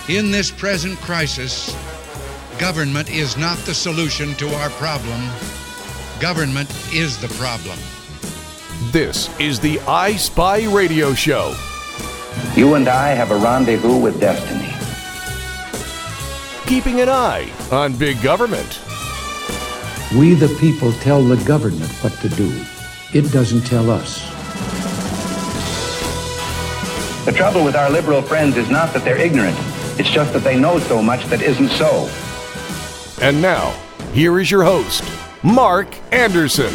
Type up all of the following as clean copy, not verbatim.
In this present crisis, government is not the solution to our problem. Government is the problem. This is the I Spy Radio Show. You and I have a rendezvous with destiny. Keeping an eye on big government. We the people tell the government what to do. It doesn't tell us. The trouble with our liberal friends is not that they're ignorant. It's just that they know so much that isn't so. And now, here is your host, Mark Anderson.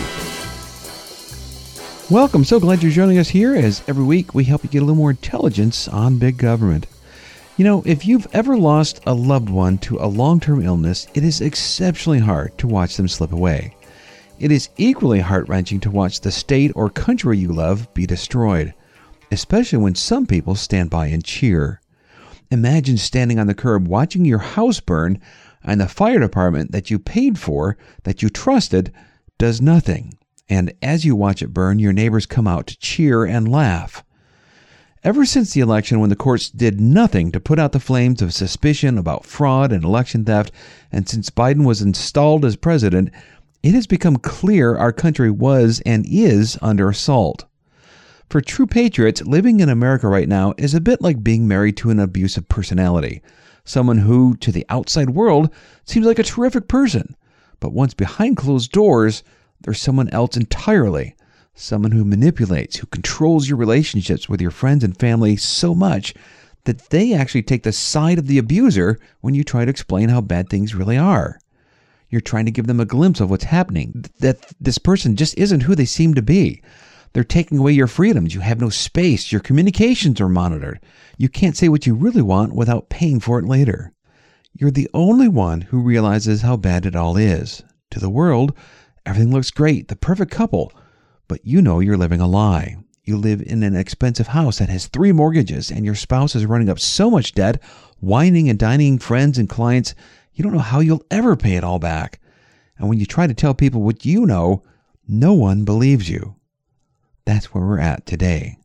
Welcome. So glad you're joining us here, as every week we help you get a little more intelligence on big government. You know, if you've ever lost a loved one to a long-term illness, it is exceptionally hard to watch them slip away. It is equally heart-wrenching to watch the state or country you love be destroyed, especially when some people stand by and cheer. Imagine standing on the curb watching your house burn and the fire department that you paid for, that you trusted, does nothing. And as you watch it burn, your neighbors come out to cheer and laugh. Ever since the election, when the courts did nothing to put out the flames of suspicion about fraud and election theft, and since Biden was installed as president, it has become clear our country was and is under assault. For true patriots, living in America right now is a bit like being married to an abusive personality, someone who, to the outside world, seems like a terrific person, but once behind closed doors, they're someone else entirely. Someone who manipulates, who controls your relationships with your friends and family so much that they actually take the side of the abuser when you try to explain how bad things really are. You're trying to give them a glimpse of what's happening, that this person just isn't who they seem to be. They're taking away your freedoms. You have no space. Your communications are monitored. You can't say what you really want without paying for it later. You're the only one who realizes how bad it all is. To the world, everything looks great, the perfect couple. But you know you're living a lie. You live in an expensive house that has 3 mortgages, and your spouse is running up so much debt, whining and dining friends and clients, you don't know how you'll ever pay it all back. And when you try to tell people what you know, no one believes you. That's where we're at today.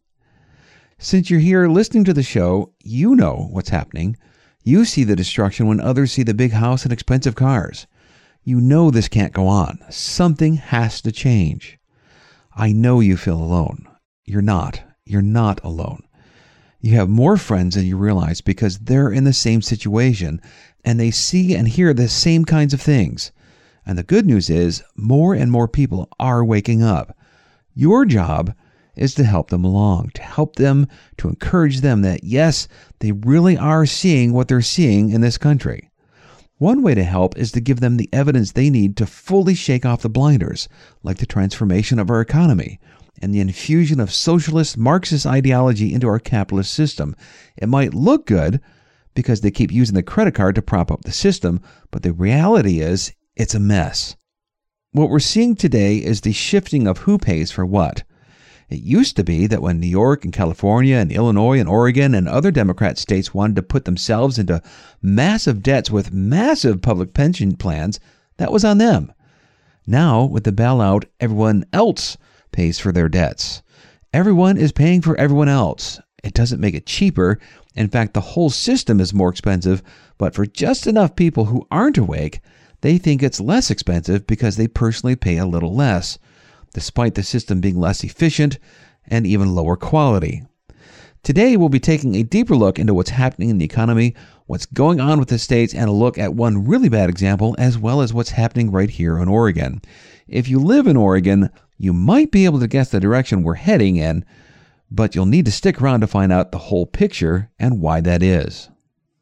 Since you're here listening to the show, you know what's happening. You see the destruction when others see the big house and expensive cars. You know this can't go on. Something has to change. I know you feel alone. You're not. You're not alone. You have more friends than you realize because they're in the same situation and they see and hear the same kinds of things. And the good news is more and more people are waking up. Your job is to help them along, to help them, to encourage them that yes, they really are seeing what they're seeing in this country. One way to help is to give them the evidence they need to fully shake off the blinders, like the transformation of our economy and the infusion of socialist Marxist ideology into our capitalist system. It might look good because they keep using the credit card to prop up the system, but the reality is it's a mess. What we're seeing today is the shifting of who pays for what. It used to be that when New York and California and Illinois and Oregon and other Democrat states wanted to put themselves into massive debts with massive public pension plans, that was on them. Now, with the bailout, everyone else pays for their debts. Everyone is paying for everyone else. It doesn't make it cheaper. In fact, the whole system is more expensive, but for just enough people who aren't awake, they think it's less expensive because they personally pay a little less, despite the system being less efficient and even lower quality. Today, we'll be taking a deeper look into what's happening in the economy, what's going on with the states, and a look at one really bad example, as well as what's happening right here in Oregon. If you live in Oregon, you might be able to guess the direction we're heading in, but you'll need to stick around to find out the whole picture and why that is.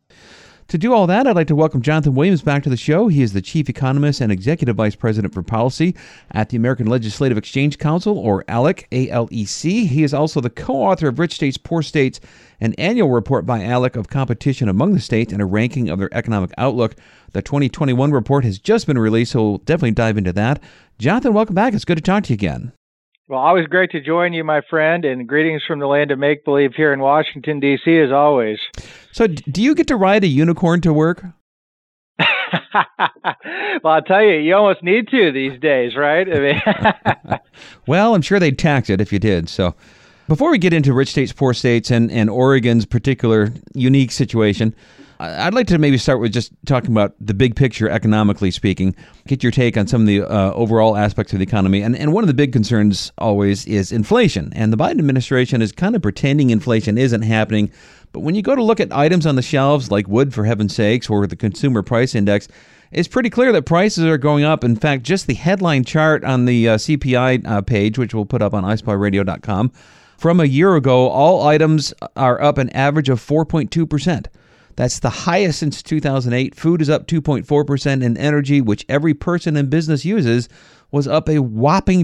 To do all that, I'd like to welcome Jonathan Williams back to the show. He is the Chief Economist and Executive Vice President for Policy at the American Legislative Exchange Council, or ALEC, A-L-E-C. He is also the co-author of Rich States, Poor States, an annual report by ALEC of competition among the states and a ranking of their economic outlook. The 2021 report has just been released, so we'll definitely dive into that. Jonathan, welcome back. It's good to talk to you again. Well, always great to join you, my friend, and greetings from the land of make-believe here in Washington, D.C., as always. So do you get to ride a unicorn to work? Well, I'll tell you almost need to these days, right? I mean, well, I'm sure they'd tax it if you did. So before we get into Rich States, Poor States, and Oregon's particular unique situation, I'd like to maybe start with just talking about the big picture, economically speaking, get your take on some of the overall aspects of the economy. And one of the big concerns always is inflation. And the Biden administration is kind of pretending inflation isn't happening. But when you go to look at items on the shelves, like wood, for heaven's sakes, or the Consumer Price Index, it's pretty clear that prices are going up. In fact, just the headline chart on the CPI page, which we'll put up on iSpyRadio.com, from a year ago, all items are up an average of 4.2%. That's the highest since 2008. Food is up 2.4%, and energy, which every person in business uses, was up a whopping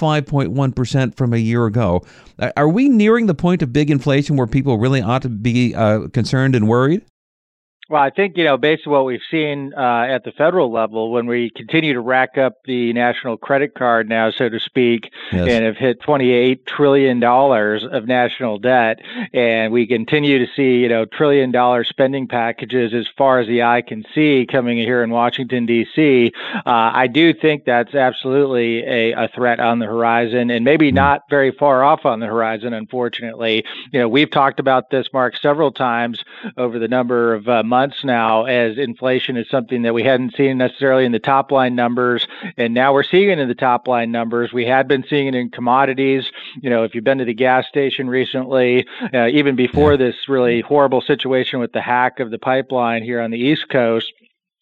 25.1% from a year ago. Are we nearing the point of big inflation where people really ought to be concerned and worried? Well, I think, based on what we've seen at the federal level, when we continue to rack up the national credit card now, so to speak, yes, and have hit $28 trillion of national debt, and we continue to see, trillion-dollar spending packages as far as the eye can see coming here in Washington, D.C., I do think that's absolutely a threat on the horizon, and maybe not very far off on the horizon, unfortunately. We've talked about this, Mark, several times over the number of months now, as inflation is something that we hadn't seen necessarily in the top line numbers, and now we're seeing it in the top line numbers. We had been seeing it in commodities. If you've been to the gas station recently, even before this really horrible situation with the hack of the pipeline here on the East Coast,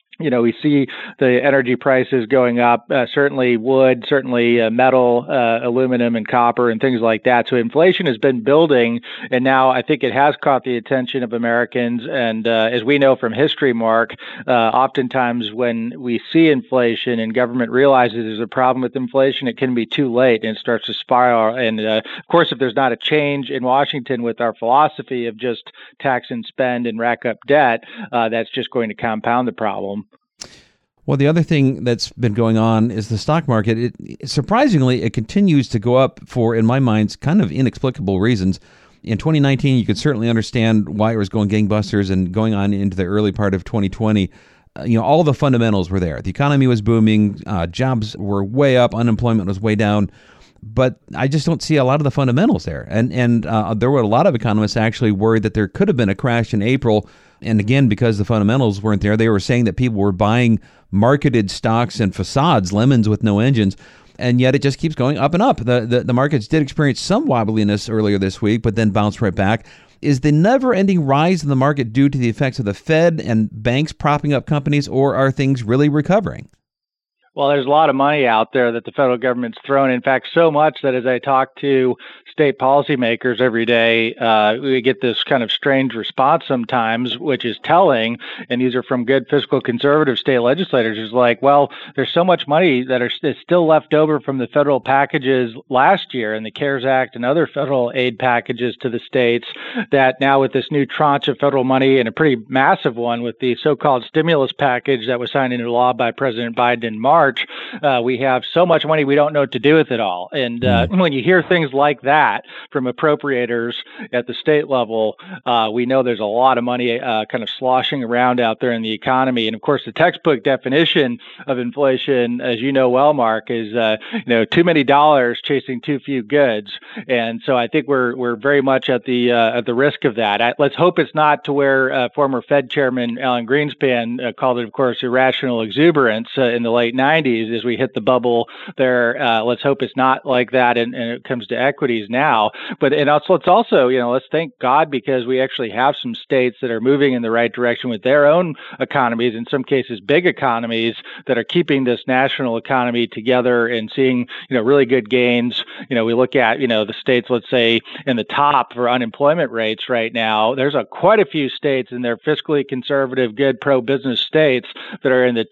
we see the energy prices going up, certainly wood, certainly metal, aluminum and copper and things like that. So inflation has been building, and now I think it has caught the attention of Americans. And as we know from history, Mark, oftentimes when we see inflation and government realizes there's a problem with inflation, it can be too late and it starts to spiral. And of course, if there's not a change in Washington with our philosophy of just tax and spend and rack up debt, that's just going to compound the problem. Well, the other thing that's been going on is the stock market. Surprisingly, it continues to go up for, in my mind, kind of inexplicable reasons. In 2019, you could certainly understand why it was going gangbusters, and going on into the early part of 2020, all the fundamentals were there. The economy was booming, jobs were way up, unemployment was way down. But I just don't see a lot of the fundamentals there. And there were a lot of economists actually worried that there could have been a crash in April. And again, because the fundamentals weren't there, they were saying that people were buying marketed stocks and facades, lemons with no engines. And yet it just keeps going up and up. The markets did experience some wobbliness earlier this week, but then bounced right back. Is the never-ending rise in the market due to the effects of the Fed and banks propping up companies, or are things really recovering? Well, there's a lot of money out there that the federal government's thrown. In fact, so much that as I talk to state policymakers every day, we get this kind of strange response sometimes, which is telling. And these are from good fiscal conservative state legislators. It's like, well, there's so much money that is still left over from the federal packages last year and the CARES Act and other federal aid packages to the states, that now with this new tranche of federal money, and a pretty massive one with the so-called stimulus package that was signed into law by President Biden in March, we have so much money we don't know what to do with it all. And when you hear things like that from appropriators at the state level, we know there's a lot of money kind of sloshing around out there in the economy. And of course, the textbook definition of inflation, as you know well, Mark, is too many dollars chasing too few goods. And so I think we're very much at the risk of that. Let's hope it's not to where former Fed Chairman Alan Greenspan called it, of course, irrational exuberance in the late 90s as we hit the bubble there. Let's hope it's not like that, and it comes to equities now. But let's also, let's thank God, because we actually have some states that are moving in the right direction with their own economies, in some cases big economies, that are keeping this national economy together and seeing, really good gains. We look at, the states, let's say, in the top for unemployment rates right now. There's quite a few states in their fiscally conservative, good pro-business states that are in the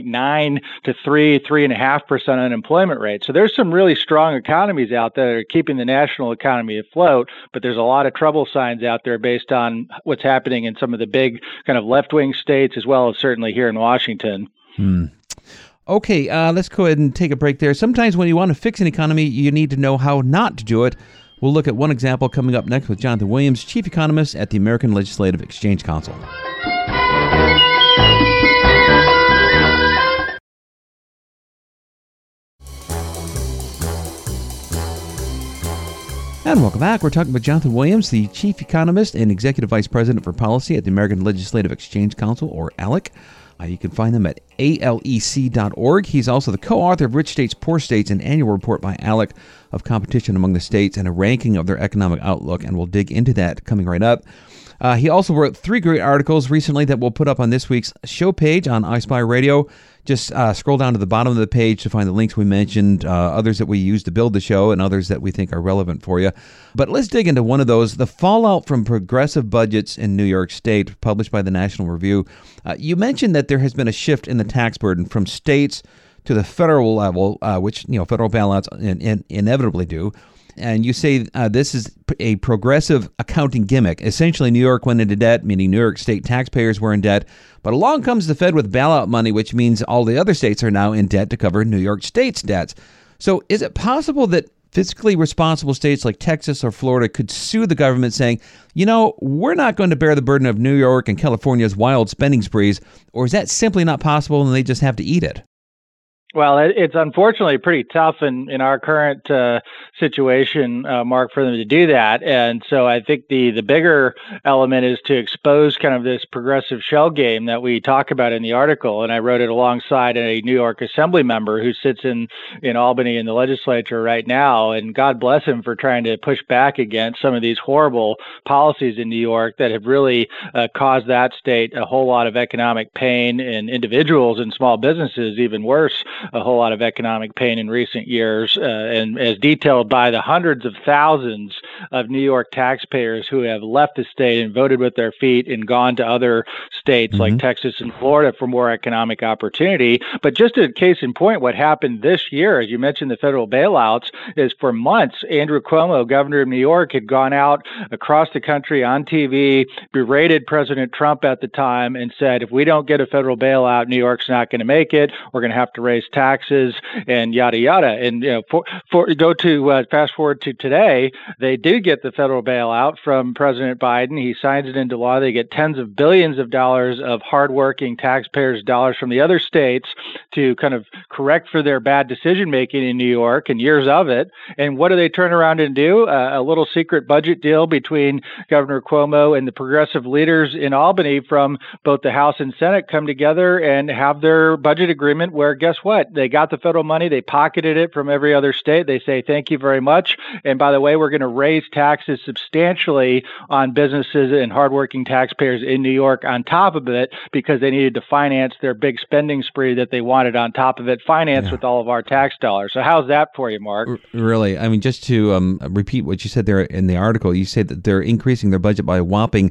2.9 to 3.5% unemployment rate. So there's some really strong economies out there that are keeping the national economy afloat, but there's a lot of trouble signs out there based on what's happening in some of the big kind of left-wing states, as well as certainly here in Washington. Okay, let's go ahead and take a break there. Sometimes when you want to fix an economy, you need to know how not to do it. We'll look at one example coming up next with Jonathan Williams, Chief Economist at the American Legislative Exchange Council. And welcome back. We're talking with Jonathan Williams, the Chief Economist and Executive Vice President for Policy at the American Legislative Exchange Council, or ALEC. You can find them at alec.org. He's also the co-author of Rich States, Poor States, an annual report by ALEC of competition among the states and a ranking of their economic outlook, and we'll dig into that coming right up. He also wrote 3 great articles recently that we'll put up on this week's show page on iSpy Radio. Just scroll down to the bottom of the page to find the links we mentioned, others that we use to build the show, and others that we think are relevant for you. But let's dig into one of those, the fallout from progressive budgets in New York State, published by the National Review. You mentioned that there has been a shift in the tax burden from states to the federal level, which federal bailouts inevitably do. And you say this is a progressive accounting gimmick. Essentially, New York went into debt, meaning New York State taxpayers were in debt. But along comes the Fed with bailout money, which means all the other states are now in debt to cover New York State's debts. So is it possible that fiscally responsible states like Texas or Florida could sue the government saying, we're not going to bear the burden of New York and California's wild spending sprees? Or is that simply not possible and they just have to eat it? Well, it's unfortunately pretty tough in our current situation, Mark, for them to do that. And so I think the bigger element is to expose kind of this progressive shell game that we talk about in the article. And I wrote it alongside a New York Assembly member who sits in Albany in the legislature right now. And God bless him for trying to push back against some of these horrible policies in New York that have really caused that state a whole lot of economic pain, and individuals and small businesses even worse, a whole lot of economic pain in recent years, and as detailed by the hundreds of thousands of New York taxpayers who have left the state and voted with their feet and gone to other states like Texas and Florida for more economic opportunity. But just a case in point, what happened this year, as you mentioned, the federal bailouts, is for months, Andrew Cuomo, governor of New York, had gone out across the country on TV, berated President Trump at the time, and said, if we don't get a federal bailout, New York's not going to make it. We're going to have to raise taxes and yada yada. And fast forward to today, they do get the federal bailout from President Biden. He signs it into law. They get tens of billions of dollars of hardworking taxpayers' dollars from the other states to kind of correct for their bad decision making in New York and years of it. And what do they turn around and do? A little secret budget deal between Governor Cuomo and the progressive leaders in Albany from both the House and Senate come together and have their budget agreement where, guess what? They got the federal money. They pocketed it from every other state. They say, thank you very much. And by the way, we're going to raise taxes substantially on businesses and hardworking taxpayers in New York on top of it, because they needed to finance their big spending spree that they wanted on top of it, financed with all of our tax dollars. So how's that for you, Mark? Really? I mean, just to repeat what you said there in the article, you said that they're increasing their budget by a whopping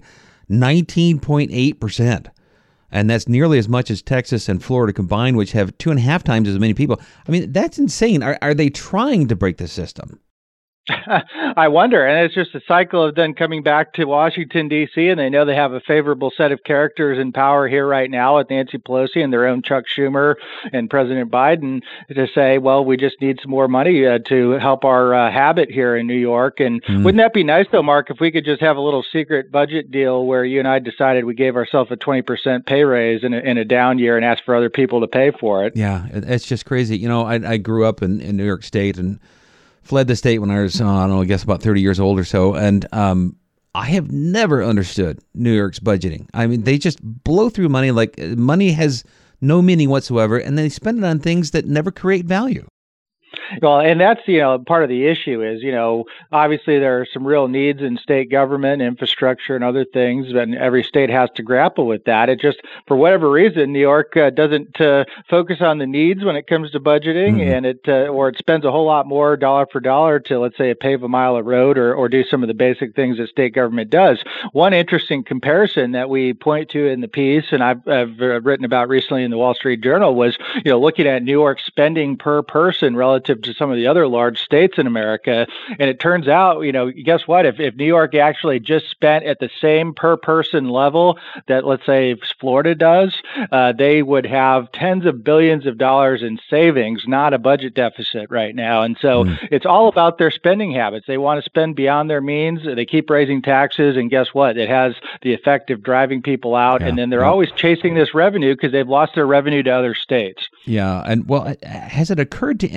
19.8%. And that's nearly as much as Texas and Florida combined, which have 2.5 times as many people. I mean, that's insane. Are they trying to break the system? I wonder. And it's just a cycle of then coming back to Washington, D.C., and they know they have a favorable set of characters in power here right now with Nancy Pelosi and their own Chuck Schumer and President Biden to say, well, we just need some more money to help our habit here in New York. And wouldn't that be nice, though, Mark, if we could just have a little secret budget deal where you and I decided we gave ourselves a 20% pay raise in a down year and asked for other people to pay for it? Yeah, it's just crazy. I grew up in New York State and fled the state when I was, I guess about 30 years old or so. And I have never understood New York's budgeting. I mean, they just blow through money like money has no meaning whatsoever, and they spend it on things that never create value. Well, and that's, part of the issue is, obviously there are some real needs in state government, infrastructure and other things, and every state has to grapple with that. It just, for whatever reason, New York doesn't focus on the needs when it comes to budgeting, and it spends a whole lot more dollar for dollar to, let's say, pave a mile of road or do some of the basic things that state government does. One interesting comparison that we point to in the piece, and I've written about recently in the Wall Street Journal, was, looking at New York spending per person relative to some of the other large states in America. And it turns out, guess what? If New York actually just spent at the same per person level that, let's say, Florida does, they would have tens of billions of dollars in savings, not a budget deficit right now. And so it's all about their spending habits. They want to spend beyond their means. They keep raising taxes. And guess what? It has the effect of driving people out. And then they're always chasing this revenue because they've lost their revenue to other states. Yeah. And well, has it occurred to anyone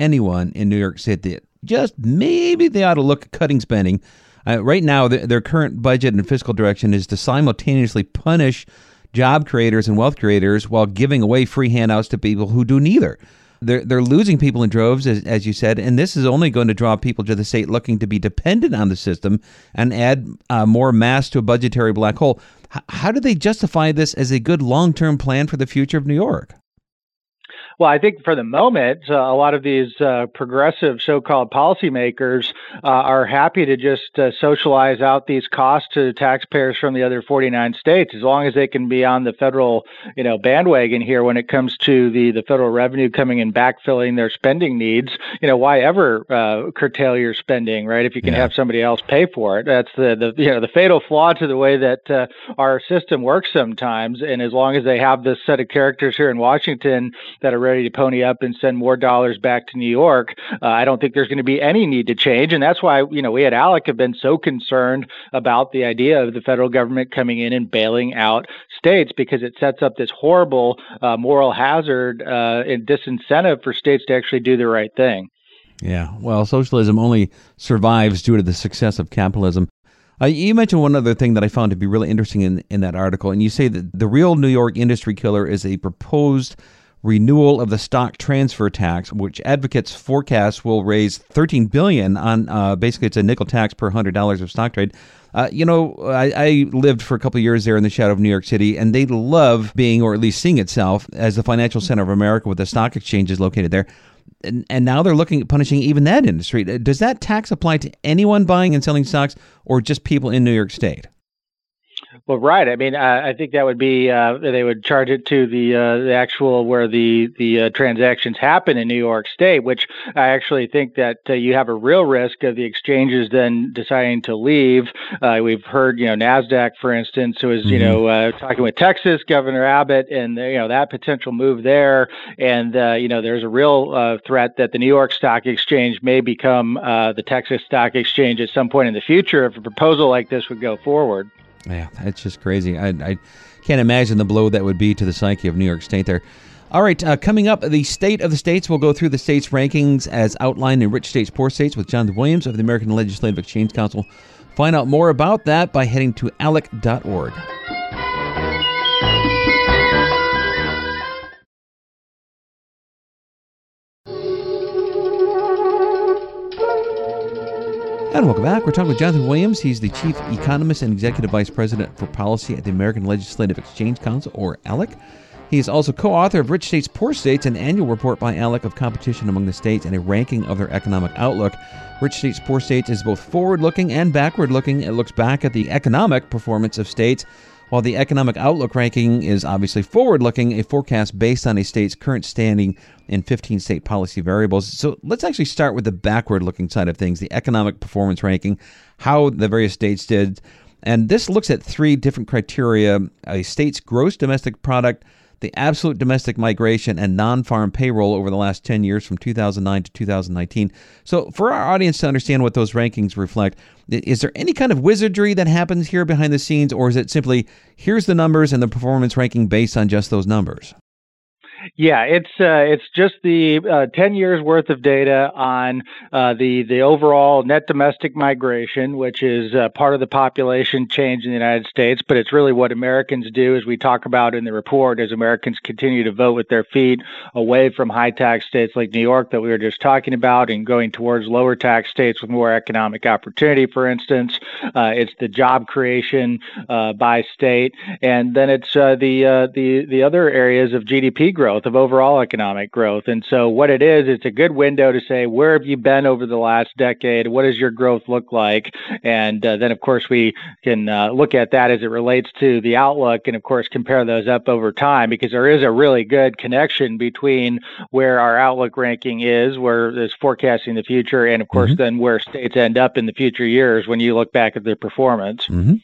everyone in New York State that just maybe they ought to look at cutting spending. Right now, their current budget and fiscal direction is to simultaneously punish job creators and wealth creators while giving away free handouts to people who do neither. They're losing people in droves, as you said, and this is only going to draw people to the state looking to be dependent on the system and add more mass to a budgetary black hole. How do they justify this as a good long-term plan for the future of New York? Well, I think for the moment, a lot of these progressive so-called policymakers are happy to just socialize out these costs to taxpayers from the other 49 states, as long as they can be on the federal, bandwagon here when it comes to the federal revenue coming and backfilling their spending needs. Why ever curtail your spending, right? If you can have somebody else pay for it, that's the fatal flaw to the way that our system works sometimes. And as long as they have this set of characters here in Washington that are ready to pony up and send more dollars back to New York, I don't think there's going to be any need to change. And that's why, we at ALEC have been so concerned about the idea of the federal government coming in and bailing out states, because it sets up this horrible moral hazard and disincentive for states to actually do the right thing. Yeah, well, socialism only survives due to the success of capitalism. You mentioned one other thing that I found to be really interesting in that article, and you say that the real New York industry killer is a proposed renewal of the stock transfer tax, which advocates forecasts will raise $13 billion on basically it's a nickel tax per $100 of stock trade. I lived for a couple of years there in the shadow of New York City, and they love being, or at least seeing itself, as the financial center of America with the stock exchanges located there. And now they're looking at punishing even that industry. Does that tax apply to anyone buying and selling stocks, or just people in New York State? Well, right. I mean, I think that would be they would charge it to the actual where the transactions happen in New York State, which I actually think that you have a real risk of the exchanges then deciding to leave. We've heard, NASDAQ, for instance, was talking with Texas Governor Abbott, and that potential move there, and there's a real threat that the New York Stock Exchange may become the Texas Stock Exchange at some point in the future if a proposal like this would go forward. Yeah, it's just crazy. I can't imagine the blow that would be to the psyche of New York State there. All right, coming up, the State of the States. We'll go through the states' rankings as outlined in Rich States, Poor States with Jonathan Williams of the American Legislative Exchange Council. Find out more about that by heading to alec.org. And welcome back. We're talking with Jonathan Williams. He's the Chief Economist and Executive Vice President for Policy at the American Legislative Exchange Council, or ALEC. He is also co-author of Rich States, Poor States, an annual report by ALEC of competition among the states and a ranking of their economic outlook. Rich States, Poor States is both forward-looking and backward-looking. It looks back at the economic performance of states, while the economic outlook ranking is obviously forward-looking, a forecast based on a state's current standing in 15 state policy variables. So let's actually start with the backward-looking side of things, the economic performance ranking, how the various states did. And this looks at three different criteria: a state's gross domestic product, the absolute domestic migration, and non-farm payroll over the last 10 years from 2009 to 2019. So for our audience to understand what those rankings reflect, is there any kind of wizardry that happens here behind the scenes, or is it simply, here's the numbers and the performance ranking based on just those numbers? Yeah, it's just the 10 years worth of data on the overall net domestic migration, which is part of the population change in the United States, but it's really what Americans do, as we talk about in the report, as Americans continue to vote with their feet away from high tax states like New York that we were just talking about and going towards lower tax states with more economic opportunity, for instance. It's the job creation by state, and then it's the other areas of GDP growth, of overall economic growth. And so what it is, it's a good window to say, where have you been over the last decade? What does your growth look like? And then, of course, we can look at that as it relates to the outlook and, of course, compare those up over time, because there is a really good connection between where our outlook ranking is, where it's forecasting the future, and, of course, then where states end up in the future years when you look back at their performance.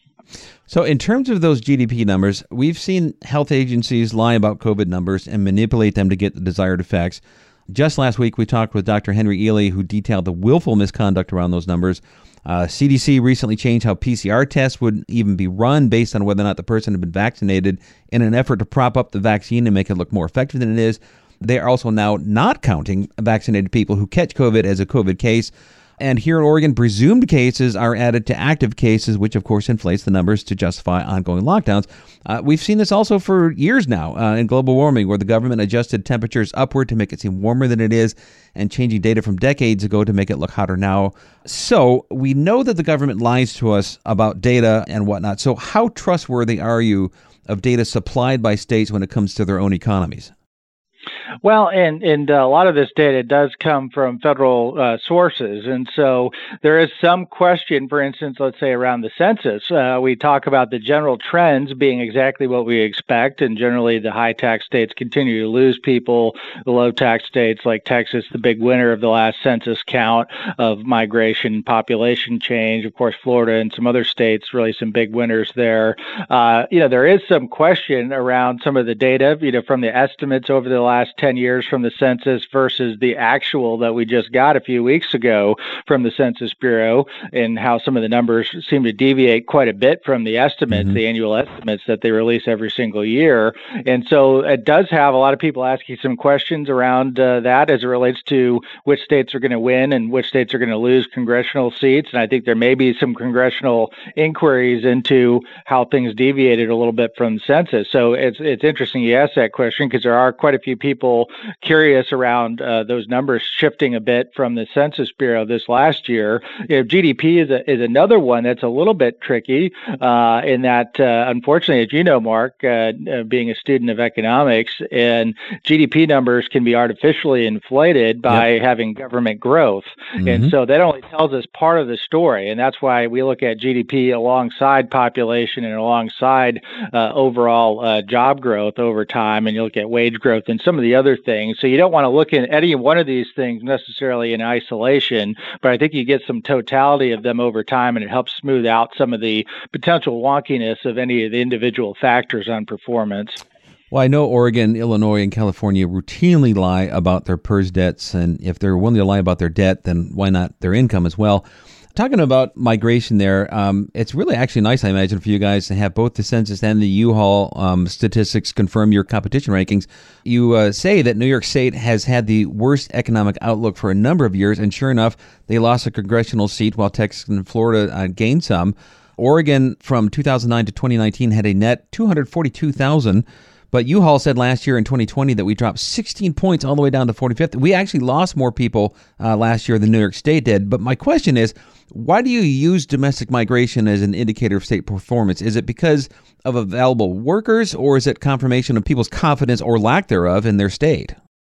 So in terms of those GDP numbers, we've seen health agencies lie about COVID numbers and manipulate them to get the desired effects. Just last week, we talked with Dr. Henry Ely, who detailed the willful misconduct around those numbers. CDC recently changed how PCR tests would even be run based on whether or not the person had been vaccinated in an effort to prop up the vaccine and make it look more effective than it is. They are also now not counting vaccinated people who catch COVID as a COVID case. And here in Oregon, presumed cases are added to active cases, which of course inflates the numbers to justify ongoing lockdowns. We've seen this also for years now in global warming, where the government adjusted temperatures upward to make it seem warmer than it is, and changing data from decades ago to make it look hotter now. So we know that the government lies to us about data and whatnot. So how trustworthy are you of data supplied by states when it comes to their own economies? Well, and a lot of this data does come from federal sources. And so there is some question, for instance, let's say around the census. We talk about the general trends being exactly what we expect. And generally, the high tax states continue to lose people. The low tax states like Texas, the big winner of the last census count of migration, population change. Of course, Florida and some other states, really some big winners there. There is some question around some of the data, from the estimates over the last 10 years from the census versus the actual that we just got a few weeks ago from the Census Bureau, and how some of the numbers seem to deviate quite a bit from the estimates, the annual estimates that they release every single year. And so it does have a lot of people asking some questions around that as it relates to which states are going to win and which states are going to lose congressional seats. And I think there may be some congressional inquiries into how things deviated a little bit from the census. So it's interesting you asked that question, because there are quite a few people curious around those numbers shifting a bit from the Census Bureau this last year. GDP is another one that's a little bit tricky in that, unfortunately, as you know, Mark, being a student of economics, and GDP numbers can be artificially inflated by having government growth. And so that only tells us part of the story. And that's why we look at GDP alongside population and alongside overall job growth over time. And you look at wage growth and some of the other things. So you don't want to look at any one of these things necessarily in isolation, but I think you get some totality of them over time, and it helps smooth out some of the potential wonkiness of any of the individual factors on performance. Well, I know Oregon, Illinois, and California routinely lie about their PERS debts, and if they're willing to lie about their debt, then why not their income as well? Talking about migration there, it's really actually nice, I imagine, for you guys to have both the census and the U-Haul statistics confirm your competition rankings. You say that New York State has had the worst economic outlook for a number of years, and sure enough, they lost a congressional seat while Texas and Florida gained some. Oregon, from 2009 to 2019, had a net 242,000. But U-Haul said last year in 2020 that we dropped 16 points all the way down to 45th. We actually lost more people last year than New York State did. But my question is, why do you use domestic migration as an indicator of state performance? Is it because of available workers, or is it confirmation of people's confidence or lack thereof in their state?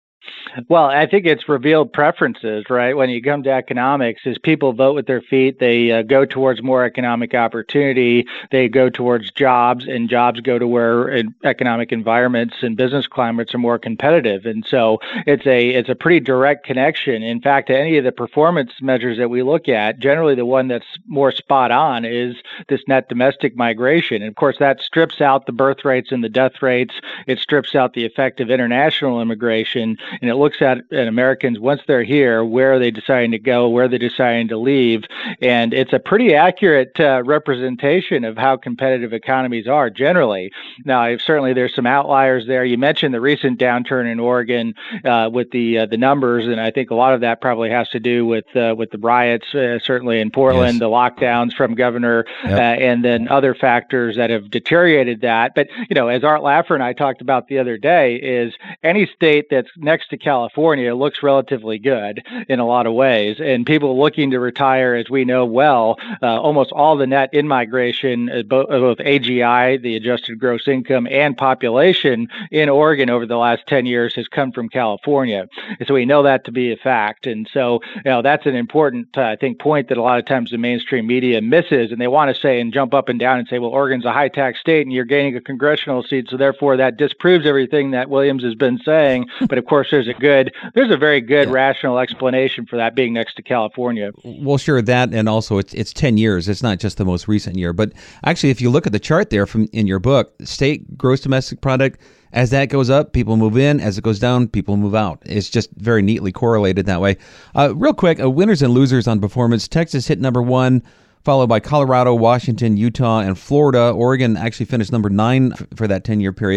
Well, I think it's revealed preferences, right? When you come to economics, is people vote with their feet. They go towards more economic opportunity. They go towards jobs, and jobs go to where economic environments and business climates are more competitive. And so it's a pretty direct connection. In fact, any of the performance measures that we look at, generally the one that's more spot on is this net domestic migration. And of course, that strips out the birth rates and the death rates. It strips out the effect of international immigration, and it looks at Americans once they're here, where are they deciding to go, where are they deciding to leave, and it's a pretty accurate representation of how competitive economies are generally. Now, certainly there's some outliers there. You mentioned the recent downturn in Oregon with the numbers, and I think a lot of that probably has to do with the riots, certainly in Portland, the lockdowns from Governor, and then other factors that have deteriorated that. But as Art Laffer and I talked about the other day, is any state that's next to California looks relatively good in a lot of ways, and people looking to retire, as we know well, almost all the net in-migration, both AGI, the adjusted gross income, and population in Oregon over the last 10 years has come from California. And so we know that to be a fact. And so that's an important, I think, point that a lot of times the mainstream media misses, and they want to say and jump up and down and say, well, Oregon's a high-tax state and you're gaining a congressional seat, so therefore that disproves everything that Williams has been saying. But of course, there's a very good rational explanation for that being next to California. Well, sure, that, and also it's 10 years. It's not just the most recent year. But actually, if you look at the chart there in your book, state gross domestic product, as that goes up, people move in. As it goes down, people move out. It's just very neatly correlated that way. Real quick, winners and losers on performance. Texas hit number 1, followed by Colorado, Washington, Utah, and Florida. Oregon actually finished number 9 for that 10-year period.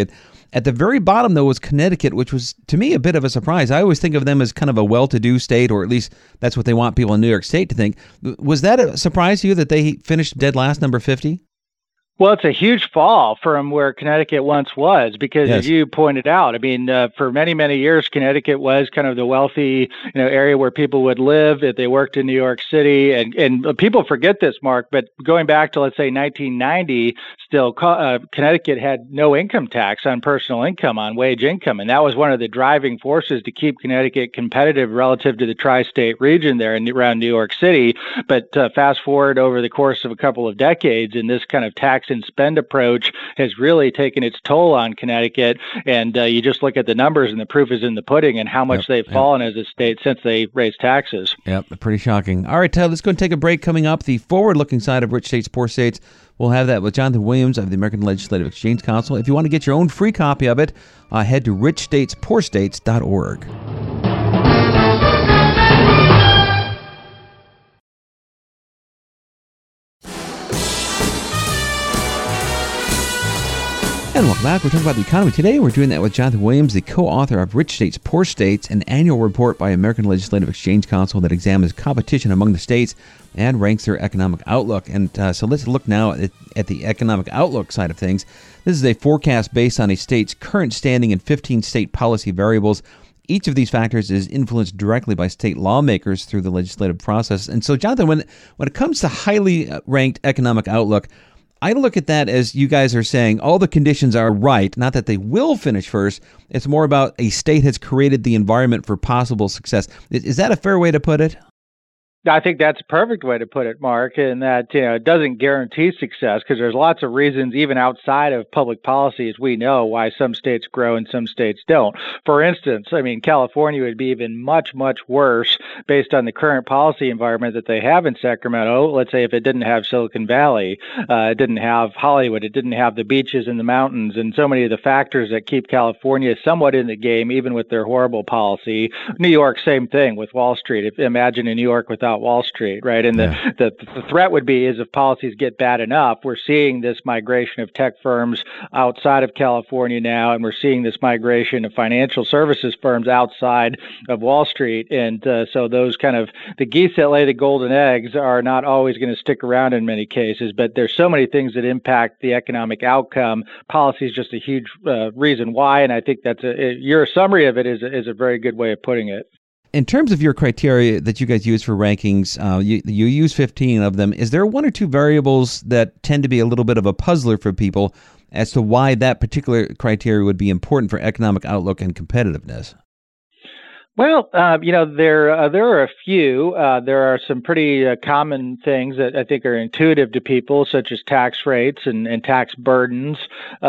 At the very bottom, though, was Connecticut, which was, to me, a bit of a surprise. I always think of them as kind of a well-to-do state, or at least that's what they want people in New York State to think. Was that a surprise to you that they finished dead last, number 50? Well, it's a huge fall from where Connecticut once was, because Yes. as you pointed out, I mean, for many, many years, Connecticut was kind of the wealthy, area where people would live if they worked in New York City. And people forget this, Mark, but going back to, let's say, 1990, still, Connecticut had no income tax on personal income, on wage income. And that was one of the driving forces to keep Connecticut competitive relative to the tri-state region there around New York City. But fast forward over the course of a couple of decades, and this kind of tax and spend approach has really taken its toll on Connecticut. And you just look at the numbers, and the proof is in the pudding, and how much they've fallen as a state since they raised taxes. Yep, pretty shocking. All right, Ted, let's go and take a break. Coming up, the forward-looking side of Rich States, Poor States. We'll have that with Jonathan Williams of the American Legislative Exchange Council. If you want to get your own free copy of it, head to richstatespoorstates.org. And welcome back. We're talking about the economy today. We're doing that with Jonathan Williams, the co-author of Rich States, Poor States, an annual report by American Legislative Exchange Council that examines competition among the states and ranks their economic outlook. And so let's look now at the economic outlook side of things. This is a forecast based on a state's current standing and 15 state policy variables. Each of these factors is influenced directly by state lawmakers through the legislative process. And so, Jonathan, when it comes to highly ranked economic outlook, I look at that as you guys are saying all the conditions are right, not that they will finish first. It's more about a state has created the environment for possible success. Is that a fair way to put it? I think that's a perfect way to put it, Mark, and that it doesn't guarantee success, because there's lots of reasons, even outside of public policy, as we know, why some states grow and some states don't. For instance, I mean, California would be even much, much worse based on the current policy environment that they have in Sacramento. Let's say if it didn't have Silicon Valley, it didn't have Hollywood, it didn't have the beaches and the mountains, and so many of the factors that keep California somewhat in the game, even with their horrible policy. New York, same thing with Wall Street. Imagine a New York without Wall Street, right? And the threat would be is if policies get bad enough. We're seeing this migration of tech firms outside of California now, and we're seeing this migration of financial services firms outside of Wall Street. And so those kind of the geese that lay the golden eggs are not always going to stick around in many cases, but there's so many things that impact the economic outcome. Policy is just a huge reason why, and I think that's your summary of it is a very good way of putting it. In terms of your criteria that you guys use for rankings, you use 15 of them. Is there one or two variables that tend to be a little bit of a puzzler for people as to why that particular criteria would be important for economic outlook and competitiveness? Well, there are a few. There are some pretty common things that I think are intuitive to people, such as tax rates and tax burdens.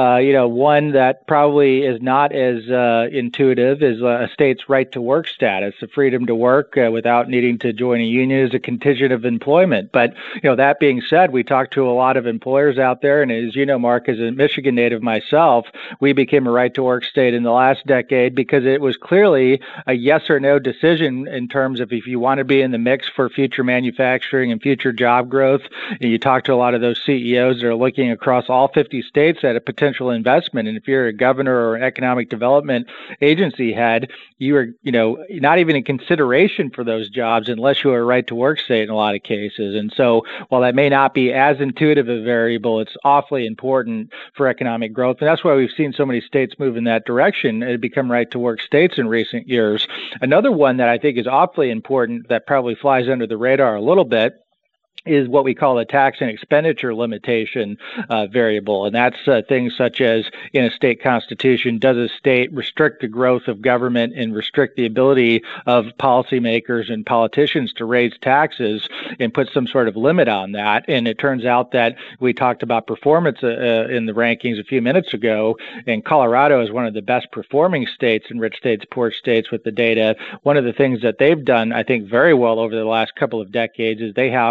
One that probably is not as intuitive is a state's right to work status, the freedom to work without needing to join a union as a contingent of employment. But, that being said, we talk to a lot of employers out there. And as you know, Mark, as a Michigan native myself, we became a right to work state in the last decade because it was clearly a yes or no decision in terms of if you want to be in the mix for future manufacturing and future job growth. And you talk to a lot of those CEOs that are looking across all 50 states at a potential investment. And if you're a governor or an economic development agency head, you are, not even in consideration for those jobs unless you are a right to work state in a lot of cases. And so while that may not be as intuitive a variable, it's awfully important for economic growth. And that's why we've seen so many states move in that direction and become right to work states in recent years. Another one that I think is awfully important that probably flies under the radar a little bit is what we call a tax and expenditure limitation variable. And that's things such as in a state constitution, does a state restrict the growth of government and restrict the ability of policymakers and politicians to raise taxes and put some sort of limit on that? And it turns out that we talked about performance in the rankings a few minutes ago, and Colorado is one of the best performing states in Rich States, Poor States with the data. One of the things that they've done, I think, very well over the last couple of decades is they have what we call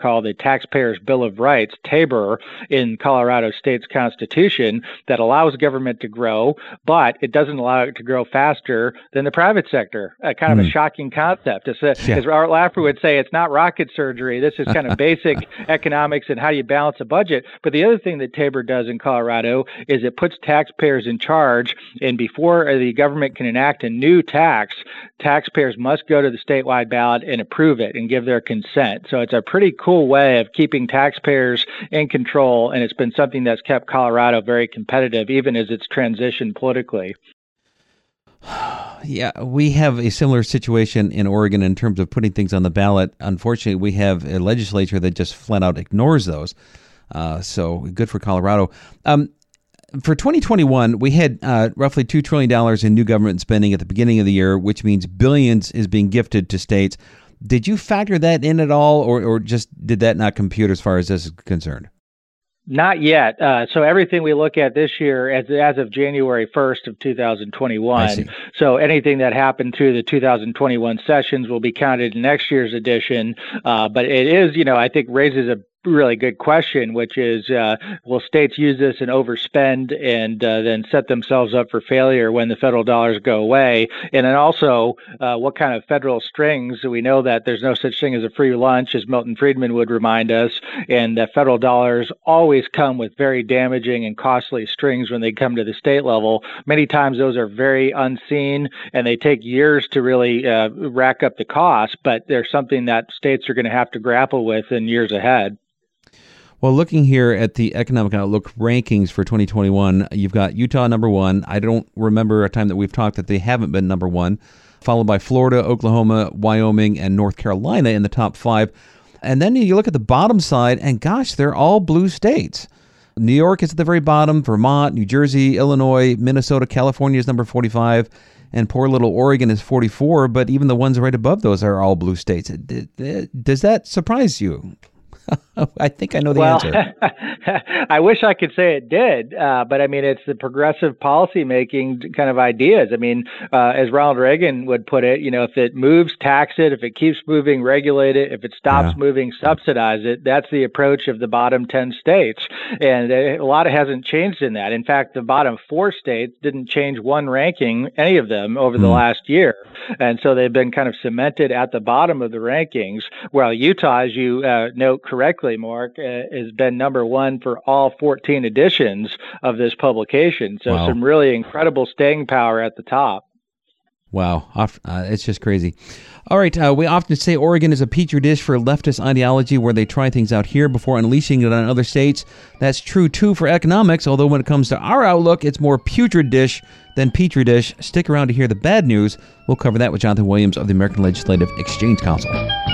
called the Taxpayers' Bill of Rights, TABOR, in Colorado State's Constitution that allows government to grow, but it doesn't allow it to grow faster than the private sector. Kind of a shocking concept. As Art Laffer would say, it's not rocket surgery. This is kind of basic economics and how you balance a budget. But the other thing that TABOR does in Colorado is it puts taxpayers in charge, and before the government can enact a new tax, taxpayers must go to the statewide ballot and approve it and give their consent. So it's a pretty cool way of keeping taxpayers in control, and it's been something that's kept Colorado very competitive, even as it's transitioned politically. Yeah, we have a similar situation in Oregon in terms of putting things on the ballot. Unfortunately, we have a legislature that just flat out ignores those. So good for Colorado. For 2021, we had roughly $2 trillion in new government spending at the beginning of the year, which means billions is being gifted to states. Did you factor that in at all, or just did that not compute as far as this is concerned? Not yet. So everything we look at this year as of January 1st of 2021. So anything that happened through the 2021 sessions will be counted in next year's edition. But it is, I think raises a really good question, which is, will states use this and overspend and then set themselves up for failure when the federal dollars go away? And then also, what kind of federal strings? We know that there's no such thing as a free lunch, as Milton Friedman would remind us, and that federal dollars always come with very damaging and costly strings when they come to the state level. Many times those are very unseen, and they take years to really rack up the cost, but they're something that states are going to have to grapple with in years ahead. Well, looking here at the Economic Outlook rankings for 2021, you've got Utah number one. I don't remember a time that we've talked that they haven't been number one, followed by Florida, Oklahoma, Wyoming, and North Carolina in the top five. And then you look at the bottom side, and gosh, they're all blue states. New York is at the very bottom, Vermont, New Jersey, Illinois, Minnesota, California is number 45, and poor little Oregon is 44, but even the ones right above those are all blue states. Does that surprise you? I think I know the answer. I wish I could say it did, but I mean, it's the progressive policy making kind of ideas. I mean, as Ronald Reagan would put it, if it moves, tax it. If it keeps moving, regulate it. If it stops moving, subsidize it. That's the approach of the bottom 10 states. And a lot hasn't changed in that. In fact, the bottom 4 states didn't change one ranking, any of them, over the last year. And so they've been kind of cemented at the bottom of the rankings, while Utah, as you note correctly, Mark, has been number one for all 14 editions of this publication. So some really incredible staying power at the top. Wow. It's just crazy. All right. We often say Oregon is a petri dish for leftist ideology where they try things out here before unleashing it on other states. That's true, too, for economics, although when it comes to our outlook, it's more putrid dish than petri dish. Stick around to hear the bad news. We'll cover that with Jonathan Williams of the American Legislative Exchange Council.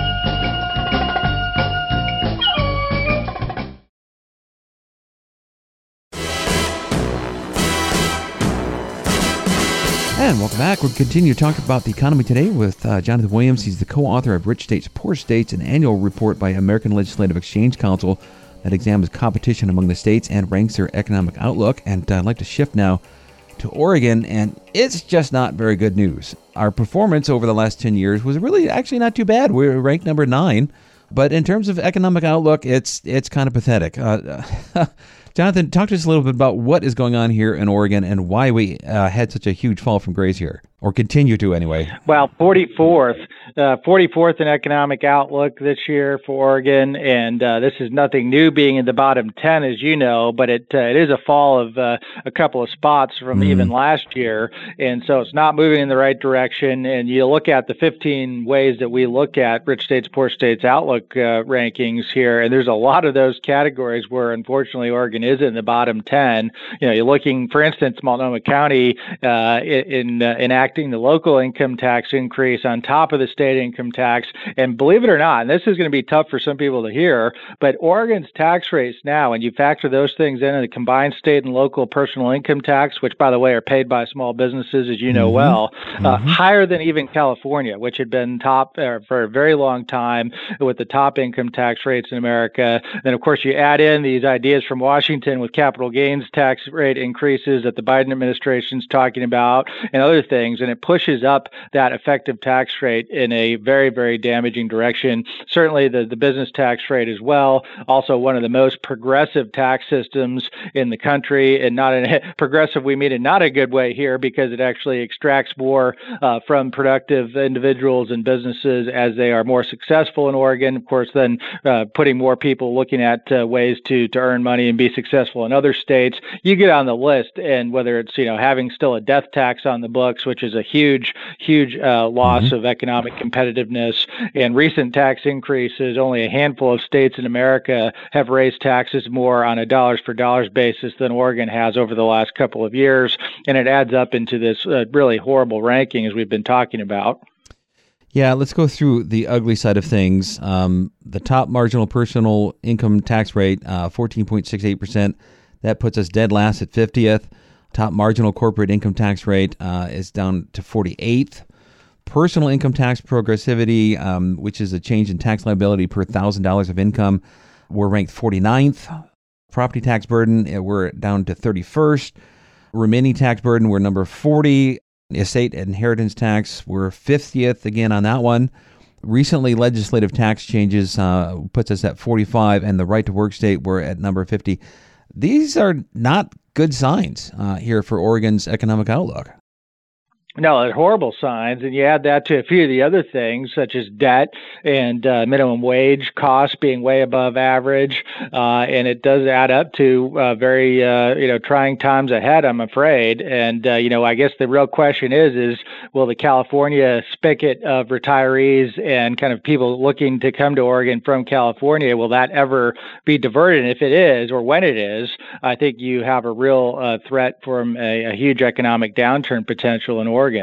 And welcome back. We'll continue to talk about the economy today with Jonathan Williams. He's the co-author of Rich States, Poor States, an annual report by American Legislative Exchange Council that examines competition among the states and ranks their economic outlook. And I'd like to shift now to Oregon, and it's just not very good news. Our performance over the last 10 years was really actually not too bad. We're ranked number 9, but in terms of economic outlook, it's kind of pathetic. Jonathan, talk to us a little bit about what is going on here in Oregon and why we had such a huge fall from grace here, or continue to anyway. Well, 44th in economic outlook this year for Oregon, and this is nothing new being in the bottom 10, as you know, but it is a fall of a couple of spots from even last year, and so it's not moving in the right direction. And you look at the 15 ways that we look at Rich States, Poor States outlook rankings here, and there's a lot of those categories where, unfortunately, Oregon is in the bottom 10. You're looking, for instance, Multnomah County in enacting the local income tax increase on top of the state income tax. And believe it or not, and this is going to be tough for some people to hear, but Oregon's tax rates now, and you factor those things in, the combined state and local personal income tax, which, by the way, are paid by small businesses, as you know well, higher than even California, which had been top for a very long time with the top income tax rates in America. Then, of course, you add in these ideas from Washington with capital gains tax rate increases that the Biden administration's talking about and other things. things, and it pushes up that effective tax rate in a very, very damaging direction. Certainly the business tax rate as well, also one of the most progressive tax systems in the country, and not in progressive, we mean in not a good way here, because it actually extracts more from productive individuals and businesses as they are more successful in Oregon. Of course, then putting more people looking at ways to earn money and be successful in other states. You get on the list, and whether it's having still a death tax on the books, which is a huge loss of economic competitiveness, and recent tax increases. Only a handful of states in America have raised taxes more on a dollars for dollars basis than Oregon has over the last couple of years, and it adds up into this really horrible ranking as we've been talking about. Yeah, let's go through the ugly side of things. The top marginal personal income tax rate, 14.68%. That puts us dead last at 50th. Top marginal corporate income tax rate is down to 48th. Personal income tax progressivity, which is a change in tax liability per $1,000 of income, we're ranked 49th. Property tax burden, we're down to 31st. Remaining tax burden, we're number 40. Estate and inheritance tax, we're 50th again on that one. Recently, legislative tax changes puts us at 45, and the right to work state, we're at number 50. These are not good signs here for Oregon's economic outlook. No, they're horrible signs, and you add that to a few of the other things, such as debt and minimum wage costs being way above average, and it does add up to very trying times ahead, I'm afraid. And I guess the real question is will the California spigot of retirees and kind of people looking to come to Oregon from California, will that ever be diverted? And if it is, or when it is, I think you have a real threat from a huge economic downturn potential in Oregon.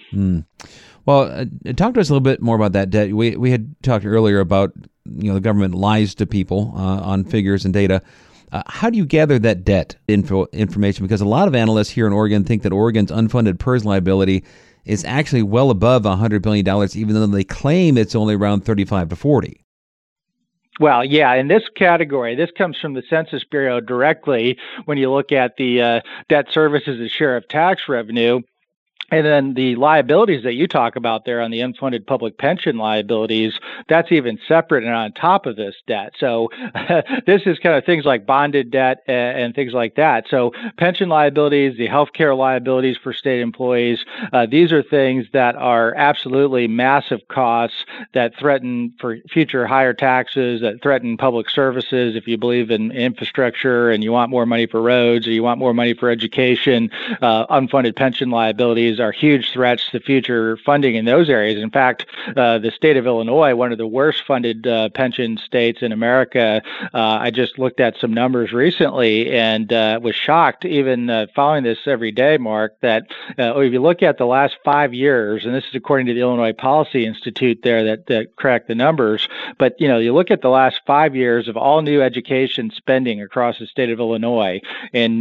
Well, talk to us a little bit more about that debt. We had talked earlier about the government lies to people on figures and data. How do you gather that debt information? Because a lot of analysts here in Oregon think that Oregon's unfunded PERS liability is actually well above $100 billion, even though they claim it's only around 35 to 40. Well, yeah, in this category, this comes from the Census Bureau directly when you look at the debt service as a share of tax revenue. And then the liabilities that you talk about there on the unfunded public pension liabilities, that's even separate and on top of this debt. So this is kind of things like bonded debt and things like that. So pension liabilities, the healthcare liabilities for state employees, these are things that are absolutely massive costs that threaten for future higher taxes, that threaten public services. If you believe in infrastructure and you want more money for roads or you want more money for education, unfunded pension liabilities are huge threats to future funding in those areas. In fact, the state of Illinois, one of the worst funded pension states in America, I just looked at some numbers recently and was shocked, even following this every day, Mark, that if you look at the last 5 years, and this is according to the Illinois Policy Institute there that cracked the numbers, but you look at the last 5 years of all new education spending across the state of Illinois, and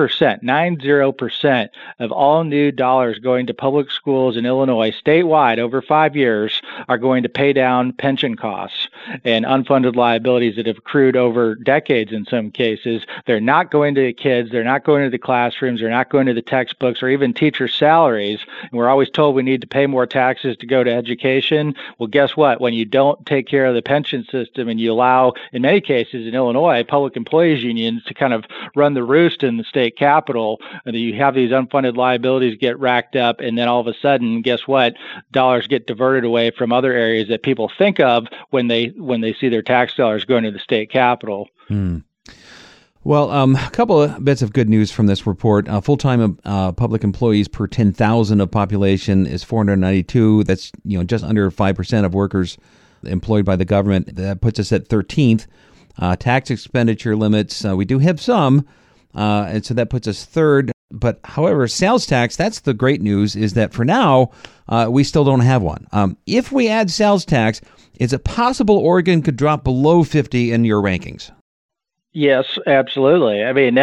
90% of all new dollars going to public schools in Illinois statewide over 5 years are going to pay down pension costs and unfunded liabilities that have accrued over decades in some cases. They're not going to the kids. They're not going to the classrooms. They're not going to the textbooks or even teacher salaries. And we're always told we need to pay more taxes to go to education. Well, guess what? When you don't take care of the pension system and you allow, in many cases in Illinois, public employees unions to kind of run the roost in the state capitol, and you have these unfunded liabilities get racked up, and then all of a sudden, guess what? Dollars get diverted away from other areas that people think of when they see their tax dollars going to the state capitol. Well, a couple of bits of good news from this report. Full-time public employees per 10,000 of population is 492. That's just under 5% of workers employed by the government. That puts us at 13th. Tax expenditure limits, we do have some, and so that puts us third. But however, sales tax, that's the great news, is that for now, we still don't have one. If we add sales tax, is it possible Oregon could drop below 50 in your rankings? Yes, absolutely. I mean,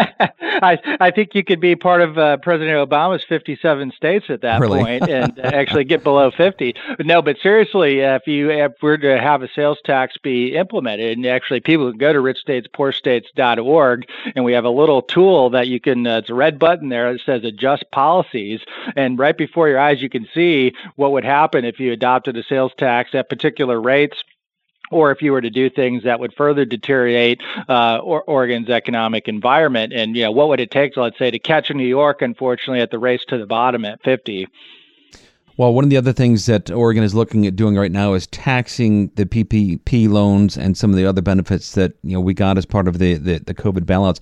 I think you could be part of President Obama's 57 states at that point and actually get below 50. No, but seriously, if we're to have a sales tax be implemented, and actually people can go to richstatespoorstates.org, and we have a little tool that you can, it's a red button there that says adjust policies, and right before your eyes you can see what would happen if you adopted a sales tax at particular rates, or if you were to do things that would further deteriorate Oregon's economic environment. And, what would it take, let's say, to catch New York, unfortunately, at the race to the bottom at 50? Well, one of the other things that Oregon is looking at doing right now is taxing the PPP loans and some of the other benefits that we got as part of the COVID bailouts.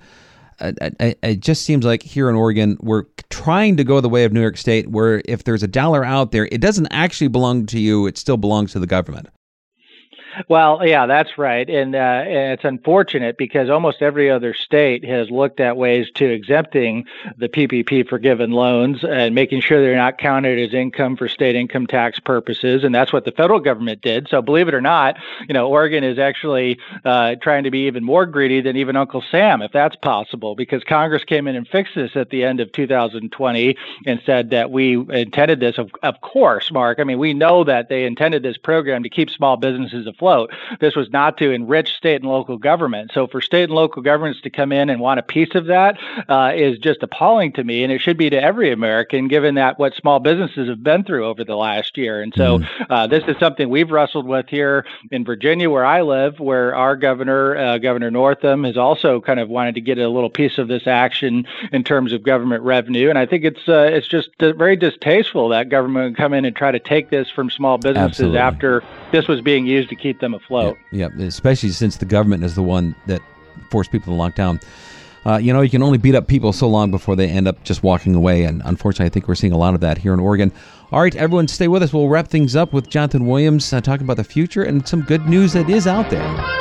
It just seems like here in Oregon, we're trying to go the way of New York State, where if there's $1 out there, it doesn't actually belong to you. It still belongs to the government. Well, yeah, that's right. And it's unfortunate because almost every other state has looked at ways to exempting the PPP forgiven loans and making sure they're not counted as income for state income tax purposes. And that's what the federal government did. So believe it or not, Oregon is actually trying to be even more greedy than even Uncle Sam, if that's possible, because Congress came in and fixed this at the end of 2020 and said that we intended this. Of course, Mark, I mean, we know that they intended this program to keep small businesses afloat. This was not to enrich state and local government. So for state and local governments to come in and want a piece of that is just appalling to me. And it should be to every American, given that what small businesses have been through over the last year. And so this is something we've wrestled with here in Virginia, where I live, where our governor, Governor Northam, has also kind of wanted to get a little piece of this action in terms of government revenue. And I think it's just very distasteful that government would come in and try to take this from small businesses after this was being used to keep them afloat. Yeah, especially since the government is the one that forced people to lock down. You can only beat up people so long before they end up just walking away. And unfortunately, I think we're seeing a lot of that here in Oregon. All right, everyone, stay with us. We'll wrap things up with Jonathan Williams talking about the future and some good news that is out there.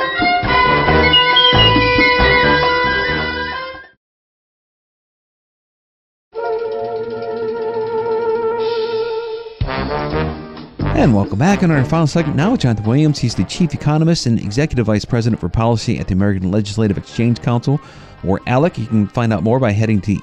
And welcome back on our final segment now with Jonathan Williams. He's the Chief Economist and Executive Vice President for Policy at the American Legislative Exchange Council, or ALEC. You can find out more by heading to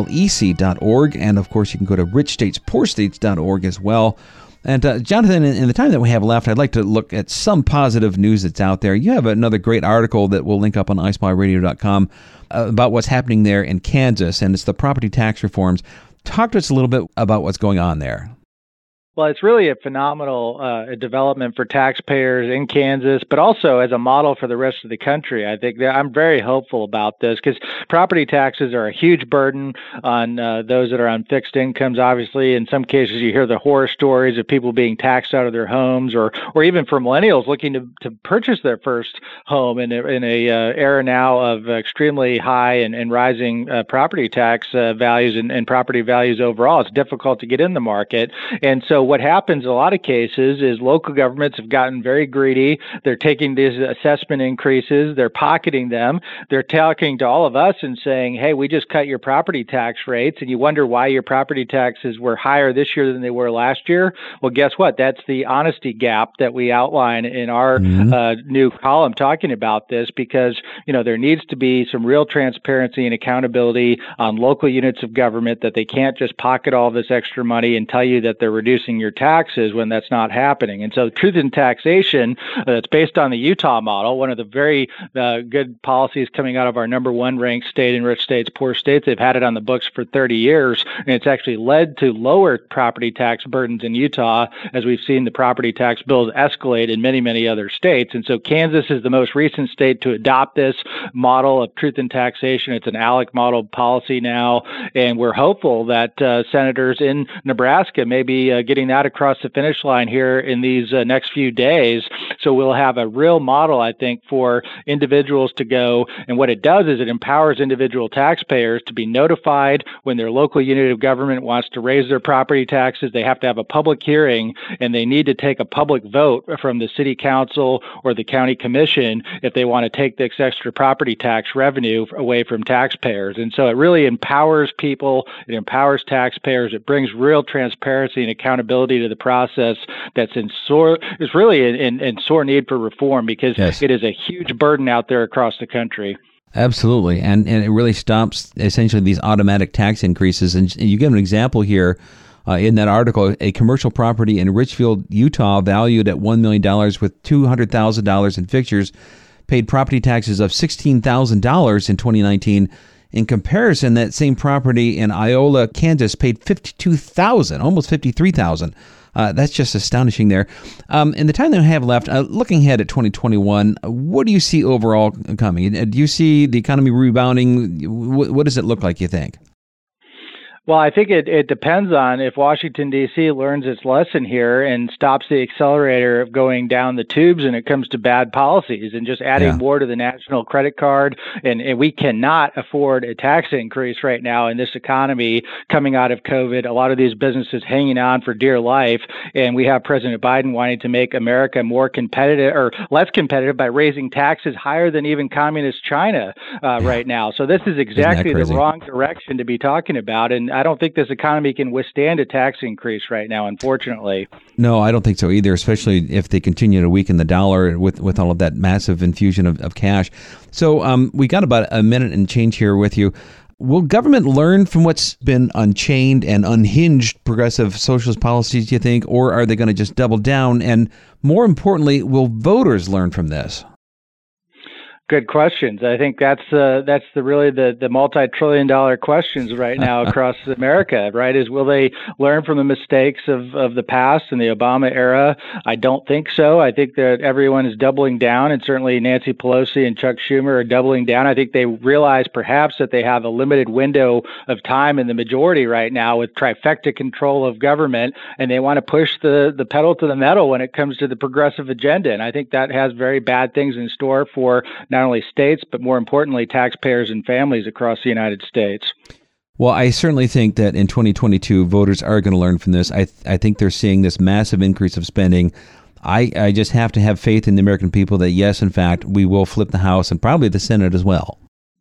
alec.org, and of course you can go to richstatespoorstates.org as well. And Jonathan, in the time that we have left, I'd like to look at some positive news that's out there. You have another great article that we'll link up on iSpyRadio.com about what's happening there in Kansas, and it's the property tax reforms. Talk to us a little bit about what's going on there. Well, it's really a phenomenal development for taxpayers in Kansas, but also as a model for the rest of the country. I think that I'm very hopeful about this because property taxes are a huge burden on those that are on fixed incomes. Obviously, in some cases, you hear the horror stories of people being taxed out of their homes, or even for millennials looking to purchase their first home in a era now of extremely high and rising property tax values and property values overall. It's difficult to get in the market, and so what happens in a lot of cases is local governments have gotten very greedy. They're taking these assessment increases, they're pocketing them. They're talking to all of us and saying, hey, we just cut your property tax rates, and you wonder why your property taxes were higher this year than they were last year. Well, guess what? That's the honesty gap that we outline in our new column talking about this, because there needs to be some real transparency and accountability on local units of government, that they can't just pocket all this extra money and tell you that they're reducing your taxes when that's not happening. And so truth in taxation, that's based on the Utah model, one of the very good policies coming out of our number one ranked state in Rich States, Poor States. They've had it on the books for 30 years, and it's actually led to lower property tax burdens in Utah, as we've seen the property tax bills escalate in many, many other states. And so Kansas is the most recent state to adopt this model of truth in taxation. It's an ALEC model policy now, and we're hopeful that senators in Nebraska may be getting that across the finish line here in these next few days. So we'll have a real model, I think, for individuals to go. And what it does is it empowers individual taxpayers to be notified when their local unit of government wants to raise their property taxes. They have to have a public hearing, and they need to take a public vote from the city council or the county commission if they want to take this extra property tax revenue away from taxpayers. And so it really empowers people. It empowers taxpayers. It brings real transparency and accountability to the process that's really in sore need for reform, because it is a huge burden out there across the country. Absolutely. And it really stops essentially these automatic tax increases. And you give an example here in that article, a commercial property in Richfield, Utah, valued at $1 million with $200,000 in fixtures, paid property taxes of $16,000 in 2019. In comparison, that same property in Iola, Kansas, paid $52,000, almost $53,000. That's just astonishing there. In the time that we have left, looking ahead at 2021, what do you see overall coming? Do you see the economy rebounding? What does it look like, you think? Well, I think it depends on if Washington, D.C. learns its lesson here and stops the accelerator of going down the tubes when it comes to bad policies and just adding more to the national credit card. And we cannot afford a tax increase right now in this economy coming out of COVID. A lot of these businesses hanging on for dear life. And we have President Biden wanting to make America more competitive or less competitive by raising taxes higher than even communist China right now. So this is exactly the wrong direction to be talking about. And I don't think this economy can withstand a tax increase right now, unfortunately. No, I don't think so either, especially if they continue to weaken the dollar with all of that massive infusion of cash. So we got about a minute and change here with you. Will government learn from what's been unchained and unhinged progressive socialist policies, do you think, or are they going to just double down? And more importantly, will voters learn from this? Good questions. I think that's really the multi-trillion-dollar questions right now across America, right? Is will they learn from the mistakes of the past and the Obama era? I don't think so. I think that everyone is doubling down, and certainly Nancy Pelosi and Chuck Schumer are doubling down. I think they realize perhaps that they have a limited window of time in the majority right now with trifecta control of government, and they want to push the pedal to the metal when it comes to the progressive agenda. And I think that has very bad things in store for not only states, but more importantly, taxpayers and families across the United States. Well, I certainly think that in 2022, voters are going to learn from this. I think they're seeing this massive increase of spending. I just have to have faith in the American people that, yes, in fact, we will flip the House and probably the Senate as well.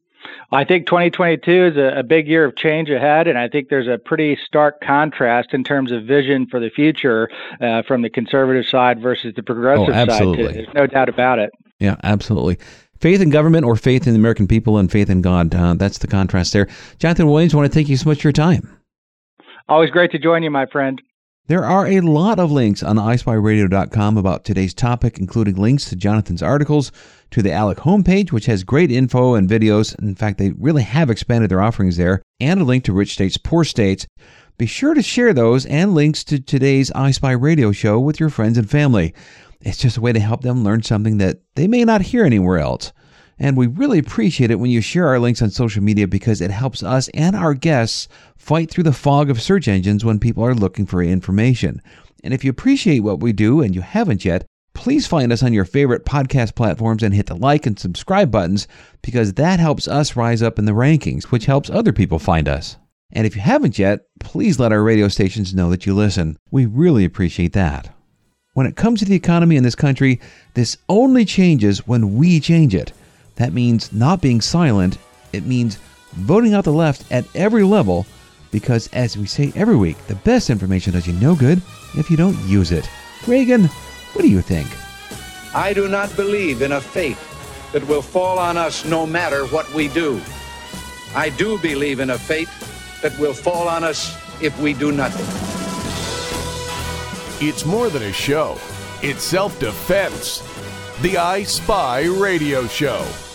I think 2022 is a big year of change ahead, and I think there's a pretty stark contrast in terms of vision for the future from the conservative side versus the progressive side. There's no doubt about it. Yeah, absolutely. Faith in government or faith in the American people and faith in God. That's the contrast there. Jonathan Williams, I want to thank you so much for your time. Always great to join you, my friend. There are a lot of links on ispyradio.com about today's topic, including links to Jonathan's articles, to the ALEC homepage, which has great info and videos. In fact, they really have expanded their offerings there, and a link to Rich States, Poor States. Be sure to share those and links to today's iSpy Radio show with your friends and family. It's just a way to help them learn something that they may not hear anywhere else. And we really appreciate it when you share our links on social media because it helps us and our guests fight through the fog of search engines when people are looking for information. And if you appreciate what we do and you haven't yet, please find us on your favorite podcast platforms and hit the like and subscribe buttons because that helps us rise up in the rankings, which helps other people find us. And if you haven't yet, please let our radio stations know that you listen. We really appreciate that. When it comes to the economy in this country, this only changes when we change it. That means not being silent. It means voting out the left at every level because, as we say every week, the best information does you no good if you don't use it. Reagan, what do you think? I do not believe in a fate that will fall on us no matter what we do. I do believe in a fate that will fall on us if we do nothing. It's more than a show. It's self-defense. The I Spy Radio Show.